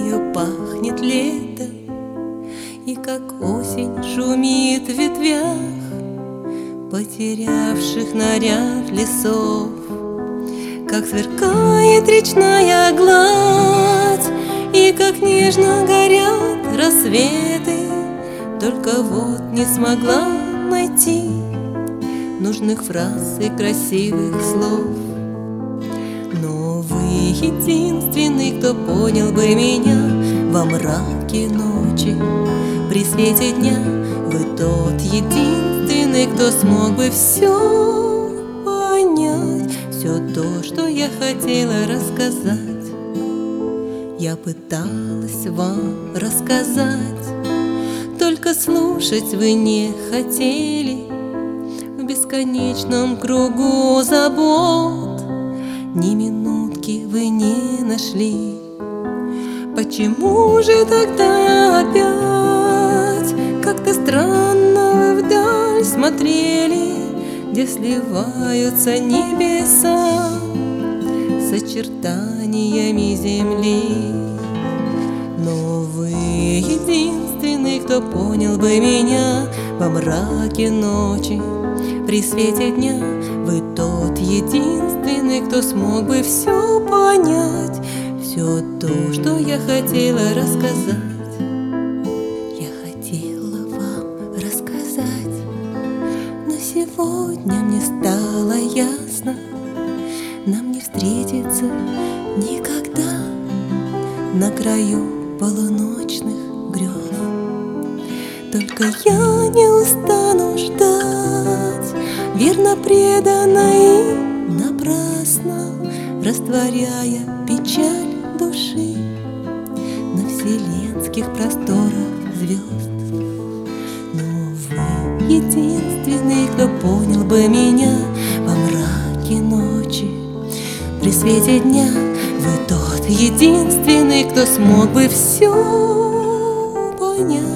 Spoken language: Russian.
Весною пахнет лето, и как осень шумит в ветвях потерявших наряд лесов. Как сверкает речная гладь, и как нежно горят рассветы. Только вот не смогла найти нужных фраз и красивых слов. Но вы единственный, кто понял бы меня во мраке ночи, при свете дня. Вы тот единственный, кто смог бы все понять, все то, что я хотела рассказать. Я пыталась вам рассказать, только слушать вы не хотели. В бесконечном кругу забот ни минутки вы не нашли. Почему же тогда опять как-то странно вы вдаль смотрели, где сливаются небеса с очертаниями земли? Но вы единственный, кто понял бы меня во мраке ночи, при свете дня. Вы тот единственный, кто смог бы все понять, все то, что я хотела рассказать. Я хотела вам рассказать, но сегодня мне стало ясно, нам не встретиться никогда на краю полуночных грез. Только я не устану ждать, верно, преданно и напрасно, растворяя печаль души на вселенских просторах звезд. Но вы единственный, кто понял бы меня во мраке ночи, при свете дня. Вы тот единственный, кто смог бы все понять.